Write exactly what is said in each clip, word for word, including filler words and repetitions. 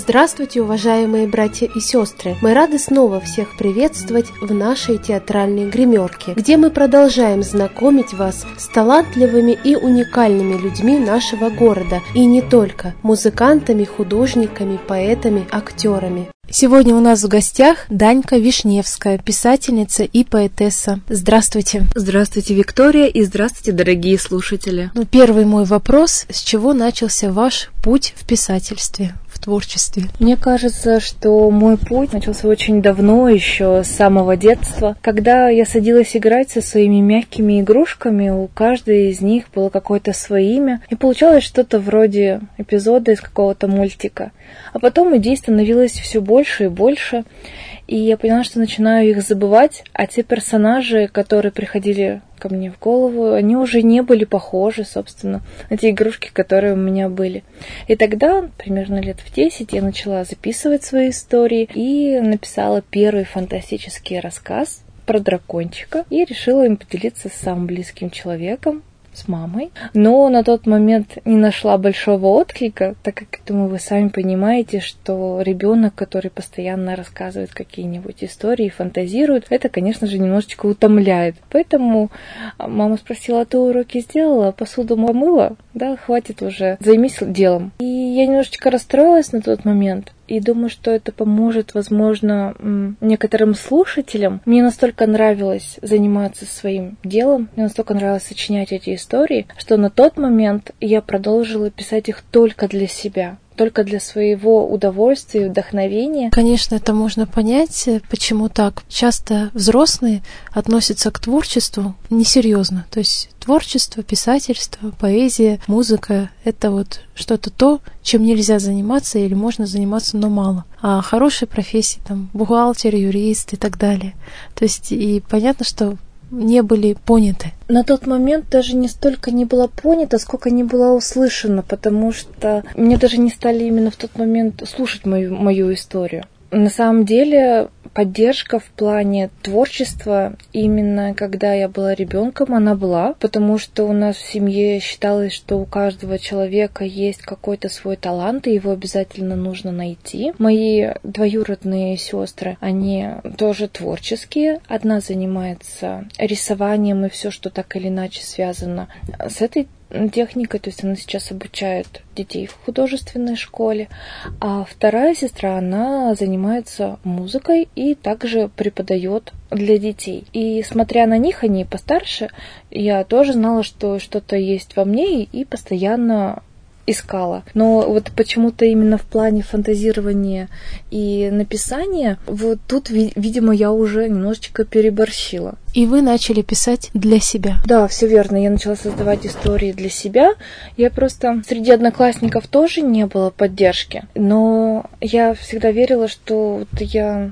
Здравствуйте, уважаемые братья и сестры! Мы рады снова всех приветствовать в нашей театральной гримерке, где мы продолжаем знакомить вас с талантливыми и уникальными людьми нашего города, и не только, музыкантами, художниками, поэтами, актерами. Сегодня у нас в гостях Данька Вишневская, писательница и поэтесса. Здравствуйте. Здравствуйте, Виктория, и здравствуйте, дорогие слушатели. Ну, первый мой вопрос: с чего начался ваш путь в писательстве, в творчестве? Мне кажется, что мой путь начался очень давно, еще с самого детства. Когда я садилась играть со своими мягкими игрушками, у каждой из них было какое-то свое имя, и получалось что-то вроде эпизода из какого-то мультика. А потом идей становилось все больше и больше, и я поняла, что начинаю их забывать, а те персонажи, которые приходили ко мне в голову, они уже не были похожи, собственно, на те игрушки, которые у меня были. И тогда, примерно лет в десять, я начала записывать свои истории и написала первый фантастический рассказ про дракончика и решила им поделиться с самым близким человеком, с мамой, но на тот момент не нашла большого отклика, так как, думаю, вы сами понимаете, что ребенок, который постоянно рассказывает какие-нибудь истории, фантазирует, это, конечно же, немножечко утомляет. Поэтому мама спросила: а ты уроки сделала, посуду помыла? Да, хватит уже, займись делом. И я немножечко расстроилась на тот момент. И думаю, что это поможет, возможно, некоторым слушателям. Мне настолько нравилось заниматься своим делом, мне настолько нравилось сочинять эти истории, что на тот момент я продолжила писать их только для себя, только для своего удовольствия и вдохновения. Конечно, это можно понять, почему так. Часто взрослые относятся к творчеству несерьезно. То есть творчество, писательство, поэзия, музыка — это вот что-то то, чем нельзя заниматься или можно заниматься, но мало. А хорошие профессии, там, бухгалтер, юрист и так далее. То есть и понятно, что не были поняты. На тот момент даже не столько не было понято, сколько не было услышано, потому что мне даже не стали именно в тот момент слушать мою, мою историю. На самом деле поддержка в плане творчества именно когда я была ребенком, она была, потому что у нас в семье считалось, что у каждого человека есть какой-то свой талант, и его обязательно нужно найти. Мои двоюродные сестры, они тоже творческие. Одна занимается рисованием и все, что так или иначе связано с этой техникой, то есть она сейчас обучает детей в художественной школе, а вторая сестра, она занимается музыкой и также преподает для детей. И смотря на них, они постарше, я тоже знала, что что-то есть во мне, и постоянно искала. Но вот почему-то именно в плане фантазирования и написания, вот тут, видимо, я уже немножечко переборщила. И вы начали писать для себя. Да, все верно. Я начала создавать истории для себя. Я просто... Среди одноклассников тоже не было поддержки. Но я всегда верила, что вот я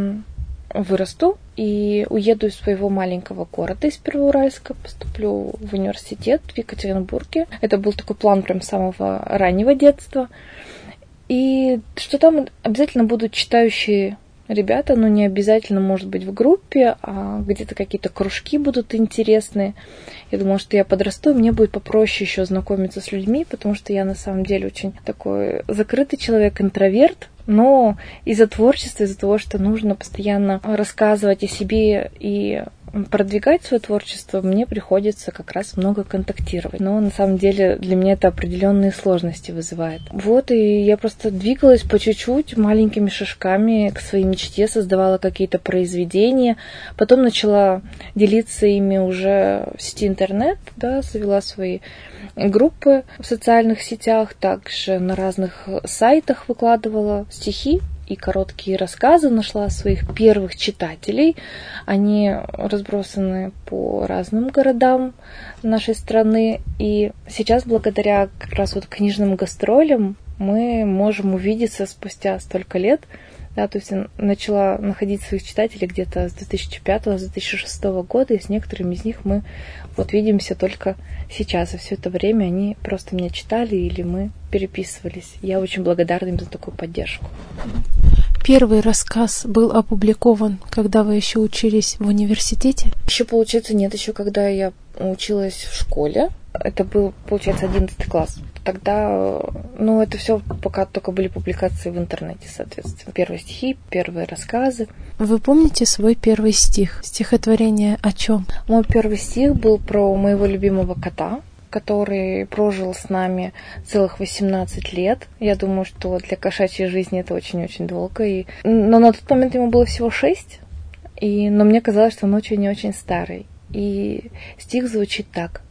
вырасту и уеду из своего маленького города, из Первоуральска, поступлю в университет в Екатеринбурге. Это был такой план прям с самого раннего детства. И что там обязательно будут читающие ребята, но не обязательно, может быть, в группе, а где-то какие-то кружки будут интересные. Я думала, что я подрасту, и мне будет попроще еще знакомиться с людьми, потому что я на самом деле очень такой закрытый человек, интроверт. Но из-за творчества, из-за того, что нужно постоянно рассказывать о себе и продвигать свое творчество, мне приходится как раз много контактировать. Но на самом деле для меня это определенные сложности вызывает. Вот, и я просто двигалась по чуть-чуть, маленькими шажками к своей мечте, создавала какие-то произведения. Потом начала делиться ими уже в сети интернет, да, завела свои группы в социальных сетях, также на разных сайтах выкладывала стихи и короткие рассказы, нашла своих первых читателей. Они разбросаны по разным городам нашей страны. И сейчас, благодаря как раз вот книжным гастролям, мы можем увидеться спустя столько лет. Да, то есть я начала находить своих читателей где-то с две тысячи пятого - две тысячи шестого года, и с некоторыми из них мы вот видимся только сейчас. И все это время они просто меня читали или мы переписывались. Я очень благодарна им за такую поддержку. Первый рассказ был опубликован, когда вы еще учились в университете? Еще, получается, нет, еще когда я училась в школе. Это был, получается, одиннадцатый класс. тогда, ну, это все пока только были публикации в интернете, соответственно. Первые стихи, первые рассказы. Вы помните свой первый стих? Стихотворение о чем? Мой первый стих был про моего любимого кота, который прожил с нами целых восемнадцать лет. Я думаю, что для кошачьей жизни это очень-очень долго. И... Но на тот момент ему было всего шесть, и... но мне казалось, что он очень-очень старый. И стих звучит так.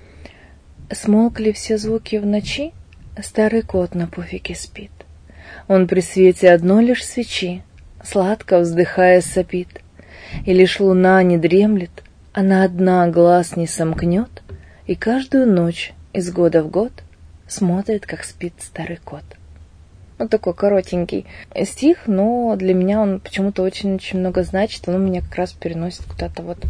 «Смолкли все звуки в ночи, старый кот на пуфике спит. Он при свете одной лишь свечи, сладко вздыхая сопит. И лишь луна не дремлет, она одна глаз не сомкнет, и каждую ночь из года в год смотрит, как спит старый кот». Вот такой коротенький стих, но для меня он почему-то очень-очень много значит. Он меня как раз переносит куда-то вот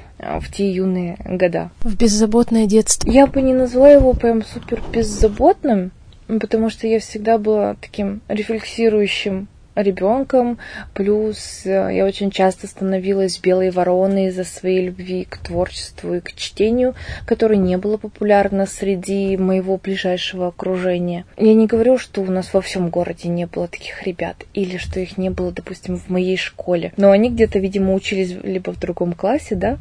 в те юные года. В беззаботное детство. Я бы не назвала его прям супер беззаботным, потому что я всегда была таким рефлексирующим ребенком, плюс я очень часто становилась белой вороной из-за своей любви к творчеству и к чтению, которое не было популярно среди моего ближайшего окружения. Я не говорю, что у нас во всем городе не было таких ребят, или что их не было, допустим, в моей школе, но они где-то, видимо, учились либо в другом классе, да,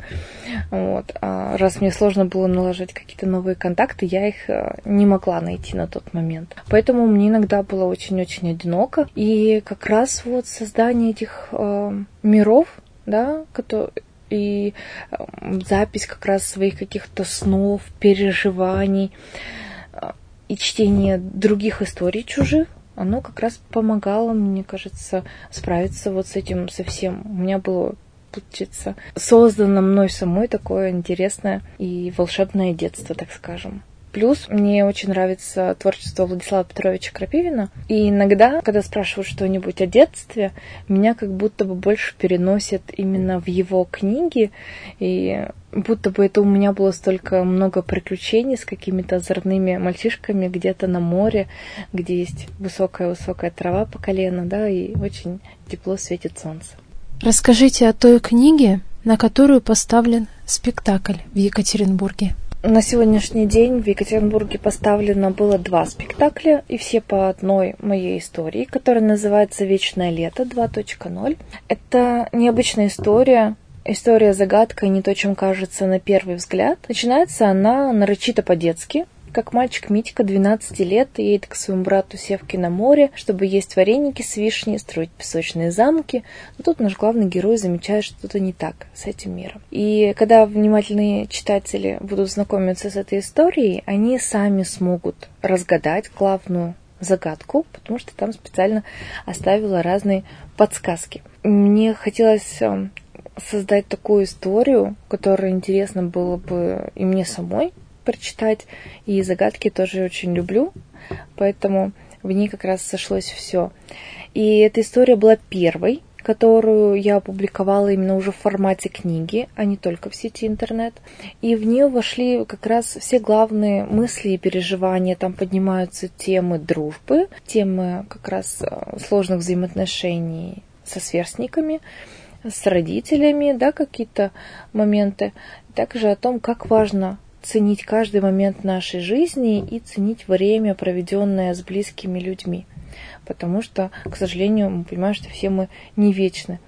вот. А раз мне сложно было наложить какие-то новые контакты, я их не могла найти на тот момент. Поэтому мне иногда было очень-очень одиноко, и как Как раз вот создание этих э, миров, да, которые, и э, запись как раз своих каких-то снов, переживаний э, и чтение других историй чужих, оно как раз помогало, мне кажется, справиться вот с этим совсем. У меня было, получается, создано мной самой такое интересное и волшебное детство, так скажем. Плюс мне очень нравится творчество Владислава Петровича Крапивина. И иногда, когда спрашивают что-нибудь о детстве, меня как будто бы больше переносят именно в его книги. И будто бы это у меня было столько много приключений с какими-то озорными мальчишками где-то на море, где есть высокая-высокая трава по колено, да, и очень тепло светит солнце. Расскажите о той книге, на которую поставлен спектакль в Екатеринбурге. На сегодняшний день в Екатеринбурге поставлено было два спектакля, и все по одной моей истории, которая называется «Вечное лето два точка ноль». Это необычная история, история-загадка, и не то, чем кажется на первый взгляд. Начинается она нарочито по-детски, как мальчик Митька, двенадцати лет, едет к своему брату Севке на море, чтобы есть вареники с вишней, строить песочные замки. Но тут наш главный герой замечает, что что-то не так с этим миром. И когда внимательные читатели будут знакомиться с этой историей, они сами смогут разгадать главную загадку, потому что там специально оставила разные подсказки. Мне хотелось создать такую историю, которую интересно было бы и мне самой прочитать, и загадки тоже очень люблю, поэтому в ней как раз сошлось все. И эта история была первой, которую я опубликовала именно уже в формате книги, а не только в сети интернет. И в нее вошли как раз все главные мысли и переживания. Там поднимаются темы дружбы, темы как раз сложных взаимоотношений со сверстниками, с родителями, да, какие-то моменты. Также о том, как важно ценить каждый момент нашей жизни и ценить время, проведенное с близкими людьми. Потому что, к сожалению, мы понимаем, что все мы не вечны.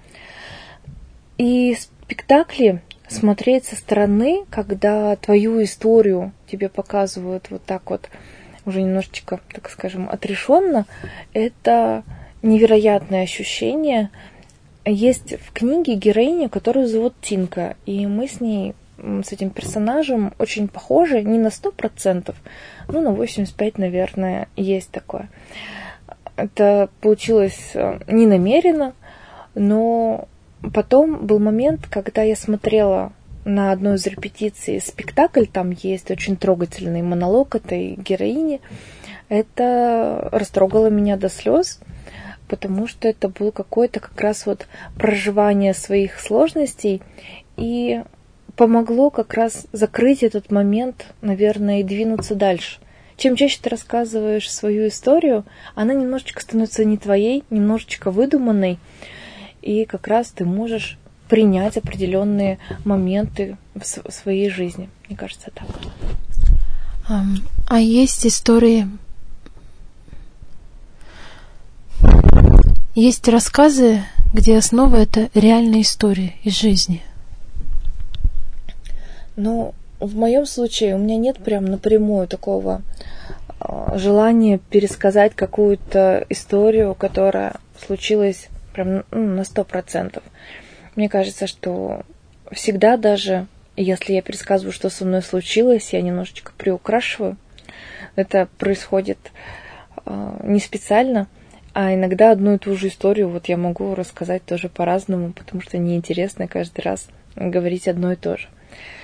И спектакли смотреть со стороны, когда твою историю тебе показывают вот так вот, уже немножечко, так скажем, отрешенно, это невероятное ощущение. Есть в книге героиня, которую зовут Тинка, и мы с ней, с этим персонажем очень похожи, не на сто процентов, но на восемьдесят пять процентов, наверное, есть такое. Это получилось не намеренно, но потом был момент, когда я смотрела на одной из репетиций спектакль, там есть очень трогательный монолог этой героини. Это растрогало меня до слез, потому что это было какое-то как раз вот проживание своих сложностей и помогло как раз закрыть этот момент, наверное, и двинуться дальше. Чем чаще ты рассказываешь свою историю, она немножечко становится не твоей, немножечко выдуманной, и как раз ты можешь принять определенные моменты в своей жизни. Мне кажется, так. А есть истории, есть рассказы, где основа — это реальные истории из жизни. Ну, в моем случае у меня нет прям напрямую такого э, желания пересказать какую-то историю, которая случилась прям ну, на сто процентов. Мне кажется, что всегда, даже если я пересказываю, что со мной случилось, я немножечко приукрашиваю. Это происходит э, не специально, а иногда одну и ту же историю вот я могу рассказать тоже по-разному, потому что неинтересно каждый раз говорить одно и то же.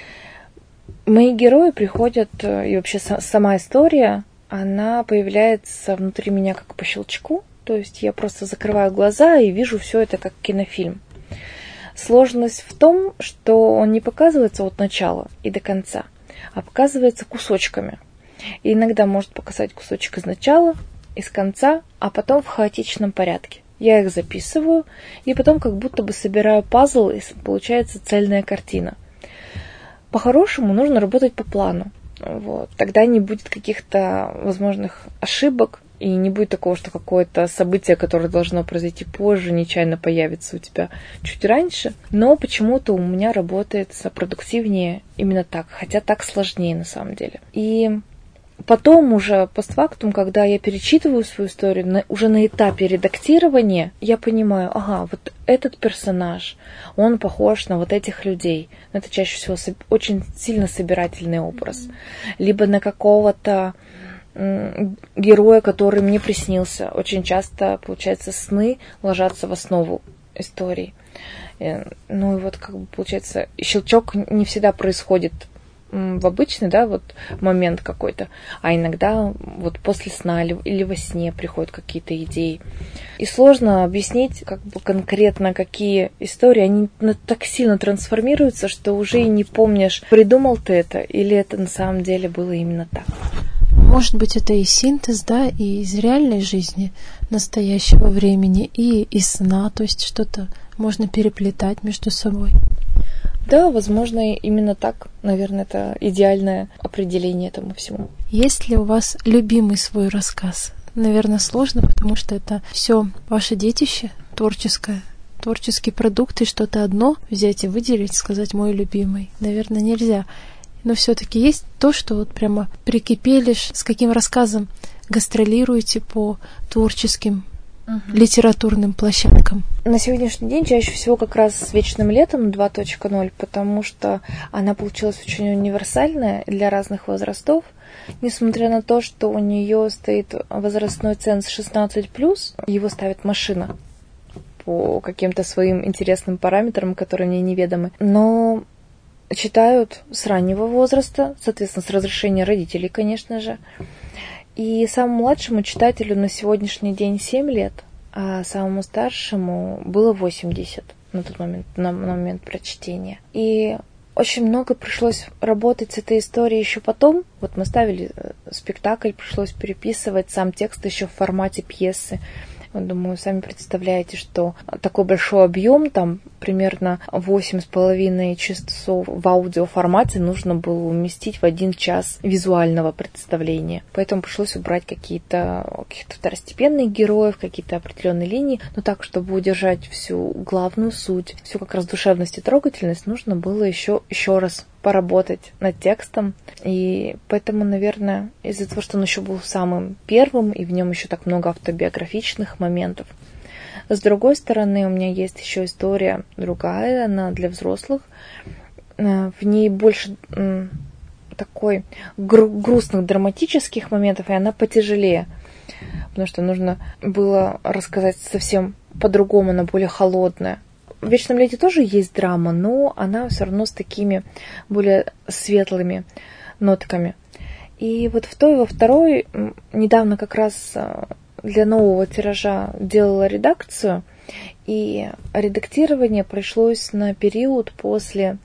Мои герои приходят, и вообще сама история, она появляется внутри меня как по щелчку, то есть я просто закрываю глаза и вижу все это как кинофильм. Сложность в том, что он не показывается от начала и до конца, а показывается кусочками. И иногда может показать кусочек из начала, из конца, а потом в хаотичном порядке. Я их записываю, и потом как будто бы собираю пазл, и получается цельная картина. По-хорошему нужно работать по плану. Вот. Тогда не будет каких-то возможных ошибок, и не будет такого, что какое-то событие, которое должно произойти позже, нечаянно появится у тебя чуть раньше. Но почему-то у меня работает продуктивнее именно так, хотя так сложнее на самом деле. И потом уже постфактум, когда я перечитываю свою историю, на, уже на этапе редактирования, я понимаю, ага, вот этот персонаж, он похож на вот этих людей. Это чаще всего очень сильно собирательный образ. Либо на какого-то м, героя, который мне приснился. Очень часто, получается, сны ложатся в основу истории. Ну и вот, как бы, получается, щелчок не всегда происходит в обычный, да, вот момент какой-то, а иногда вот после сна или, или во сне приходят какие-то идеи. И сложно объяснить, как бы конкретно какие истории, они так сильно трансформируются, что уже и не помнишь, придумал ты это или это на самом деле было именно так. Может быть, это и синтез, да, и из реальной жизни настоящего времени, и из сна, то есть что-то можно переплетать между собой. Да, возможно, именно так. Наверное, это идеальное определение этому всему. Есть ли у вас любимый свой рассказ? Наверное, сложно, потому что это все ваше детище творческое, творческий продукт, и что-то одно взять и выделить, сказать «мой любимый». Наверное, нельзя. Но все-таки есть то, что вот прямо прикипели, с каким рассказом гастролируете по творческим Uh-huh. литературным площадкам. На сегодняшний день чаще всего как раз с «Вечным летом» два точка ноль, потому что она получилась очень универсальная для разных возрастов. Несмотря на то, что у нее стоит возрастной ценз шестнадцать плюс, его ставит машина по каким-то своим интересным параметрам, которые мне неведомы. Но читают с раннего возраста, соответственно, с разрешения родителей, конечно же. И самому младшему читателю на сегодняшний день семь лет, а самому старшему было восемьдесят на тот момент, на момент прочтения. И очень много пришлось работать с этой историей еще потом. Вот мы ставили спектакль, пришлось переписывать сам текст еще в формате пьесы. Думаю, сами представляете, что такой большой объем, там примерно восемь с половиной часов в аудиоформате нужно было уместить в один час визуального представления. Поэтому пришлось убрать какие-то, каких-то второстепенных героев, какие-то определенные линии, но так, чтобы удержать всю главную суть, всю как раз душевность и трогательность, нужно было еще, еще раз поработать над текстом. И поэтому, наверное, из-за того, что он еще был самым первым, и в нем еще так много автобиографичных моментов. С другой стороны, у меня есть еще история другая, она для взрослых. В ней больше такой гру- грустных, драматических моментов, и она потяжелее. Потому что нужно было рассказать совсем по-другому, она более холодная. В «Вечном лете» тоже есть драма, но она все равно с такими более светлыми нотками. И вот в той и во второй недавно как раз для нового тиража делала редакцию, и редактирование пришлось на период после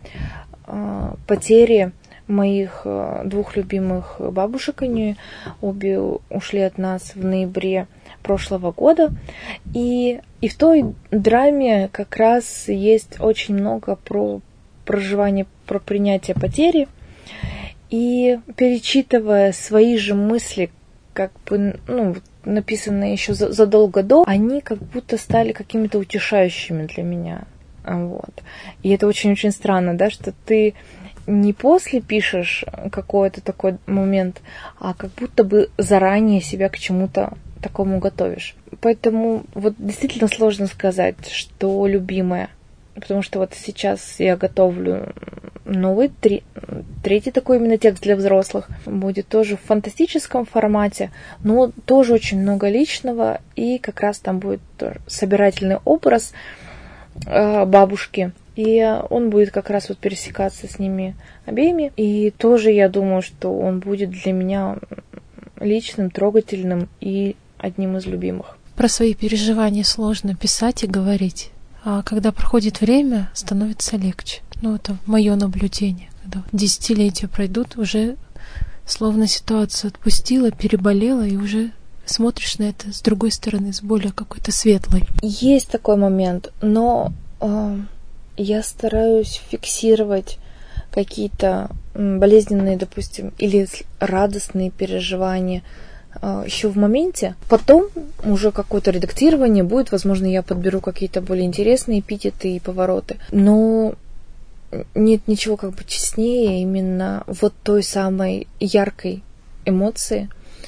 э, потери моих двух любимых бабушек. Они обе ушли от нас в ноябре прошлого года. И, и в той драме как раз есть очень много про проживание, про принятие потери. И перечитывая свои же мысли, как бы, ну, написанные еще задолго до, они как будто стали какими-то утешающими для меня. Вот. И это очень-очень странно, да, что ты не после пишешь какой-то такой момент, а как будто бы заранее себя к чему-то такому готовишь. Поэтому вот действительно сложно сказать, что любимое. Потому что вот сейчас я готовлю новый, три, третий такой именно текст для взрослых. Будет тоже в фантастическом формате, но тоже очень много личного. И как раз там будет собирательный образ э, бабушки. И он будет как раз вот пересекаться с ними обеими. И тоже я думаю, что он будет для меня личным, трогательным и одним из любимых. Про свои переживания сложно писать и говорить. А когда проходит время, становится легче. Ну, это мое наблюдение. Когда десятилетия пройдут, уже словно ситуацию отпустила, переболела, и уже смотришь на это с другой стороны, с более какой-то светлой. Есть такой момент, но э, я стараюсь фиксировать какие-то болезненные, допустим, или радостные переживания еще в моменте. Потом уже какое-то редактирование будет, возможно, я подберу какие-то более интересные эпитеты и повороты. Но нет ничего как бы честнее именно вот той самой яркой эмоции.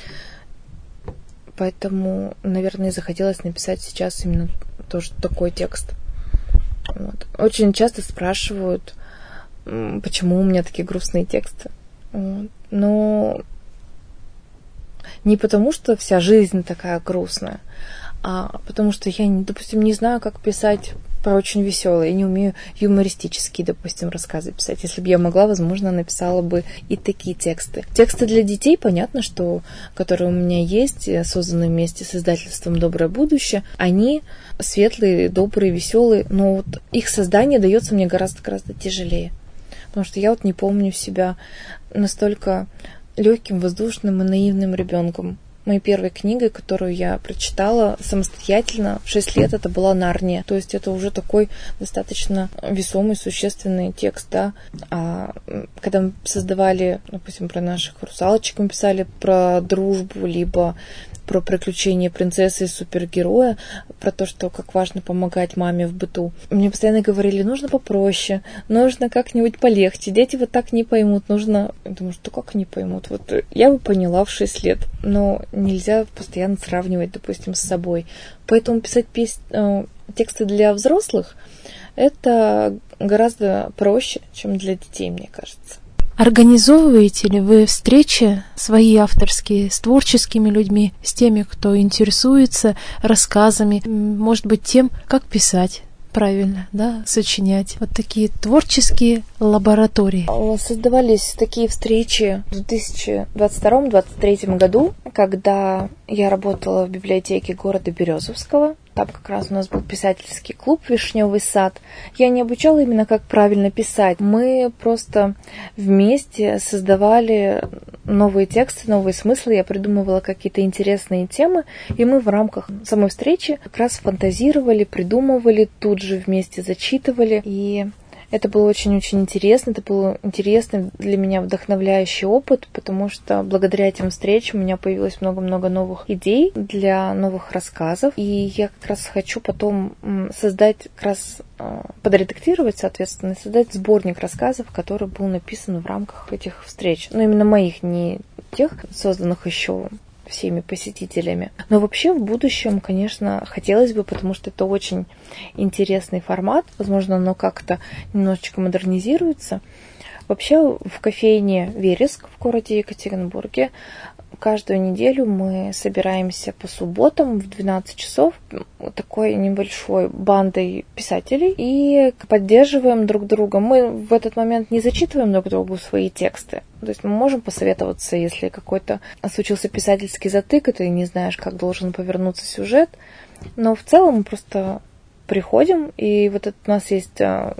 Поэтому, наверное, захотелось написать сейчас именно тоже такой текст. Вот. Очень часто спрашивают, почему у меня такие грустные тексты. Вот. Но не потому, что вся жизнь такая грустная, а потому что я, допустим, не знаю, как писать про очень веселые, я не умею юмористические, допустим, рассказы писать. Если бы я могла, возможно, написала бы и такие тексты. Тексты для детей, понятно, что, которые у меня есть, созданы вместе с издательством «Доброе будущее», они светлые, добрые, веселые, но вот их создание дается мне гораздо-гораздо тяжелее. Потому что я вот не помню себя настолько легким, воздушным и наивным ребенком. Моей первой книгой, которую я прочитала самостоятельно в шесть лет, это была «Нарния». То есть это уже такой достаточно весомый, существенный текст, да. А когда мы создавали, допустим, про наших русалочек, мы писали про дружбу, либо про приключения принцессы и супергероя, про то, что как важно помогать маме в быту. Мне постоянно говорили, нужно попроще, нужно как-нибудь полегче, дети вот так не поймут, нужно... Я думаю, что как не поймут? Вот я бы поняла в шесть лет, но нельзя постоянно сравнивать, допустим, с собой. Поэтому писать пес... тексты для взрослых это гораздо проще, чем для детей, мне кажется. Организовываете ли вы встречи свои авторские с творческими людьми, с теми, кто интересуется рассказами, может быть, тем, как писать правильно, да, сочинять? Вот такие творческие лаборатории. Создавались такие встречи в две тысячи двадцать втором — две тысячи двадцать третьем году, когда я работала в библиотеке города Березовского. Там как раз у нас был писательский клуб «Вишневый сад». Я не обучала именно, как правильно писать. Мы просто вместе создавали новые тексты, новые смыслы. Я придумывала какие-то интересные темы. И мы в рамках самой встречи как раз фантазировали, придумывали, тут же вместе зачитывали. И это было очень-очень интересно. Это был интересный для меня вдохновляющий опыт, потому что благодаря этим встречам у меня появилось много-много новых идей для новых рассказов. И я как раз хочу потом создать, как раз подредактировать, соответственно, создать сборник рассказов, который был написан в рамках этих встреч. Но именно моих, не тех, созданных еще всеми посетителями. Но вообще в будущем, конечно, хотелось бы, потому что это очень интересный формат. Возможно, оно как-то немножечко модернизируется. Вообще в кофейне «Вереск» в городе Екатеринбурге каждую неделю мы собираемся по субботам в двенадцать часов такой небольшой бандой писателей и поддерживаем друг друга. Мы в этот момент не зачитываем друг другу свои тексты. То есть мы можем посоветоваться, если какой-то случился писательский затык, и ты не знаешь, как должен повернуться сюжет. Но в целом мы просто приходим, и вот это у нас есть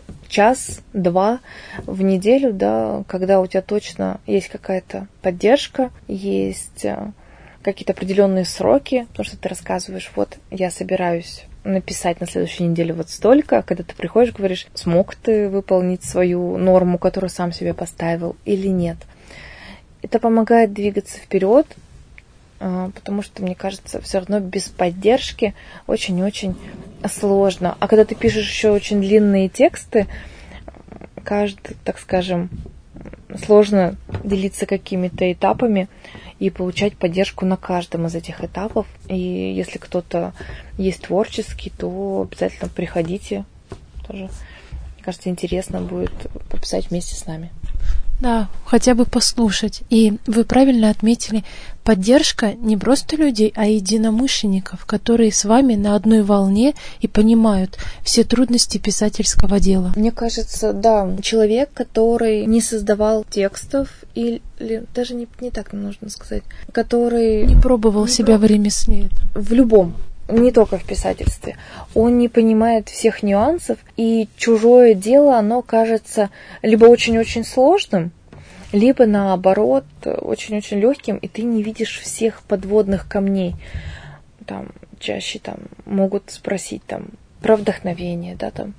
час-два в неделю, да, когда у тебя точно есть какая-то поддержка, есть какие-то определенные сроки, потому что ты рассказываешь, вот я собираюсь написать на следующей неделе вот столько, а когда ты приходишь, говоришь, смог ты выполнить свою норму, которую сам себе поставил, или нет. Это помогает двигаться вперед, потому что, мне кажется, все равно без поддержки очень-очень сложно. А когда ты пишешь еще очень длинные тексты, каждый, так скажем, сложно делиться какими-то этапами и получать поддержку на каждом из этих этапов. И если кто-то есть творческий, то обязательно приходите. Тоже, мне кажется, интересно будет пописать вместе с нами. Да, хотя бы послушать. И вы правильно отметили, поддержка не просто людей, а единомышленников, которые с вами на одной волне и понимают все трудности писательского дела. Мне кажется, да, человек, который не создавал текстов, или, или даже не, не так нужно сказать, который... Не пробовал не себя проб... в ремесле. В любом. Не только в писательстве. Он не понимает всех нюансов, и чужое дело, оно кажется либо очень-очень сложным, либо наоборот очень-очень легким, и ты не видишь всех подводных камней. Там чаще там могут спросить там про вдохновение, да, там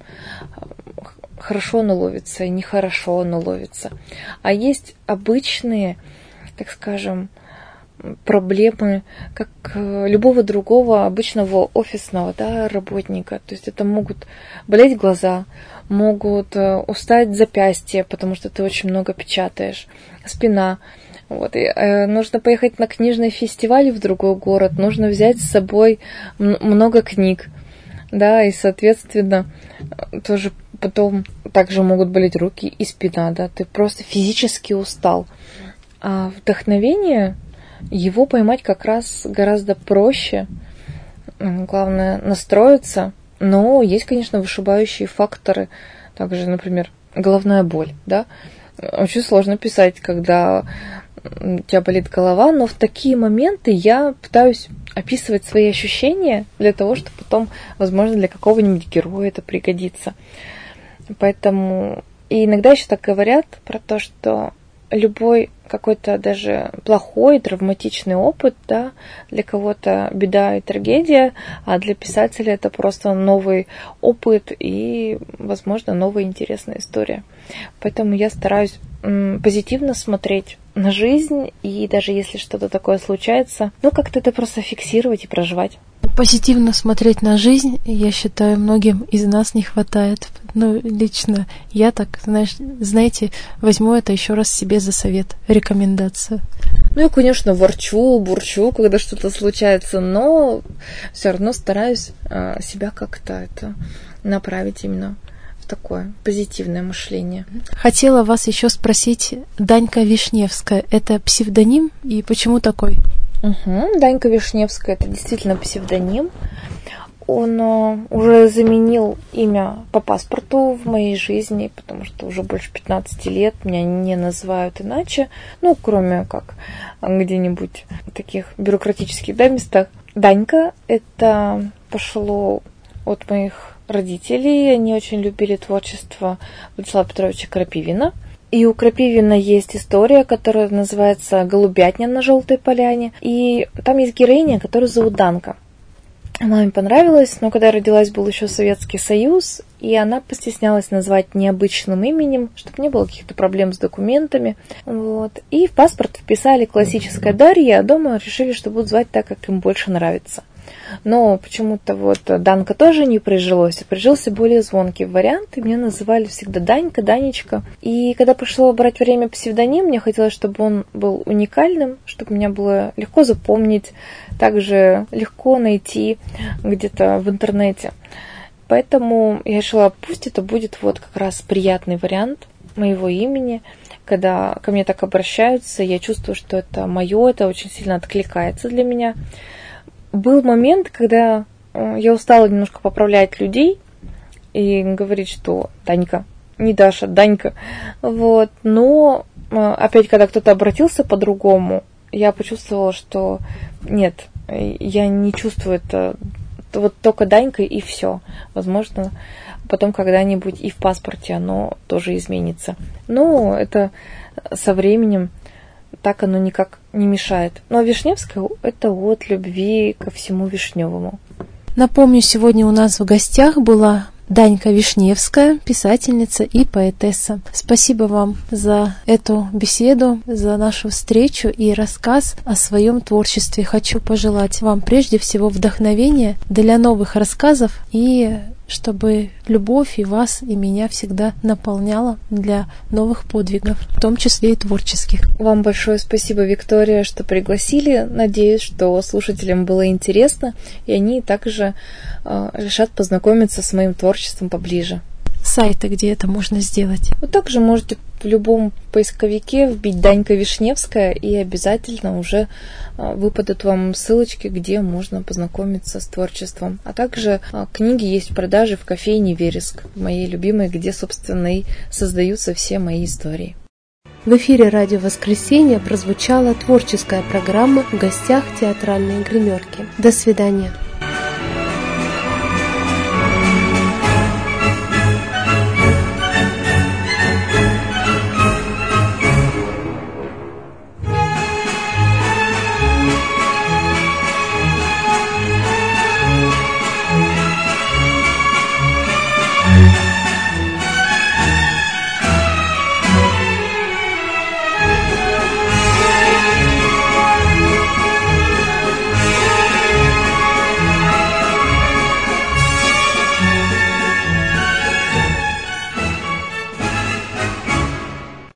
хорошо оно ловится и нехорошо оно ловится. А есть обычные, так скажем, проблемы, как любого другого обычного офисного, да, работника. То есть это могут болеть глаза, могут устать запястья, потому что ты очень много печатаешь, спина. Вот. И, э, нужно поехать на книжный фестиваль в другой город, нужно взять с собой м- много книг, да, и, соответственно, тоже потом также могут болеть руки и спина, да, ты просто физически устал. А вдохновение, его поймать как раз гораздо проще. Главное настроиться. Но есть, конечно, вышибающие факторы. Также, например, головная боль. Да? Очень сложно писать, когда у тебя болит голова, но в такие моменты я пытаюсь описывать свои ощущения для того, чтобы потом, возможно, для какого-нибудь героя это пригодится. Поэтому... И иногда еще так говорят про то, что любой какой-то даже плохой, травматичный опыт, да, для кого-то беда и трагедия, а для писателя это просто новый опыт и, возможно, новая интересная история. Поэтому я стараюсь м, позитивно смотреть на жизнь, и даже если что-то такое случается, ну, как-то это просто фиксировать и проживать. Позитивно смотреть на жизнь, я считаю, многим из нас не хватает. Ну, лично я так, знаешь, знаете, возьму это еще раз себе за совет, рекомендация. Ну, я, конечно, ворчу, бурчу, когда что-то случается, но все равно стараюсь а, себя как-то это направить именно в такое позитивное мышление. Хотела вас еще спросить, Данька Вишневская, это псевдоним и почему такой? Угу. Данька Вишневская, это действительно псевдоним. Он uh, уже заменил имя по паспорту в моей жизни, потому что уже больше пятнадцати лет меня не называют иначе, ну, кроме как где-нибудь в таких бюрократических, да, местах. Данька это пошло от моих родителей, они очень любили творчество Владислава Петровича Крапивина. И у Крапивина есть история, которая называется «Голубятня на желтой поляне». И там есть героиня, которую зовут Данка. Маме понравилось, но когда я родилась, был еще Советский Союз, и она постеснялась назвать необычным именем, чтобы не было каких-то проблем с документами. Вот. И в паспорт вписали классическая Дарья, а дома решили, что будут звать так, как им больше нравится. Но почему-то вот Данка тоже не прижилось, а прижился более звонкий вариант, и меня называли всегда Данька, Данечка. И когда пришло брать время псевдоним, мне хотелось, чтобы он был уникальным, чтобы меня было легко запомнить, также легко найти где-то в интернете. Поэтому я решила, пусть это будет вот как раз приятный вариант моего имени. Когда ко мне так обращаются, я чувствую, что это мое, это очень сильно откликается для меня. Был момент, когда я устала немножко поправлять людей и говорить, что Данька, не Даша, Данька. Вот. Но опять, когда кто-то обратился по-другому, я почувствовала, что нет, я не чувствую это, вот только Данька и все. Возможно, потом когда-нибудь и в паспорте оно тоже изменится. Но это со временем так оно никак не мешает. Но Вишневская – это от любви ко всему вишневому. Напомню, сегодня у нас в гостях была Данька Вишневская, писательница и поэтесса. Спасибо вам за эту беседу, за нашу встречу и рассказ о своем творчестве. Хочу пожелать вам прежде всего вдохновения для новых рассказов и чтобы любовь и вас, и меня всегда наполняла для новых подвигов, в том числе и творческих. Вам большое спасибо, Виктория, что пригласили. Надеюсь, что слушателям было интересно, и они также э, решат познакомиться с моим творчеством поближе. Сайты, где это можно сделать? Вы также можете в любом поисковике вбить Данька Вишневская, и обязательно уже выпадут вам ссылочки, где можно познакомиться с творчеством. А также книги есть в продаже в кофейне «Вереск», моей любимой, где, собственно, и создаются все мои истории. В эфире «Радио Воскресенье» прозвучала творческая программа «В гостях театральной гримерки». До свидания.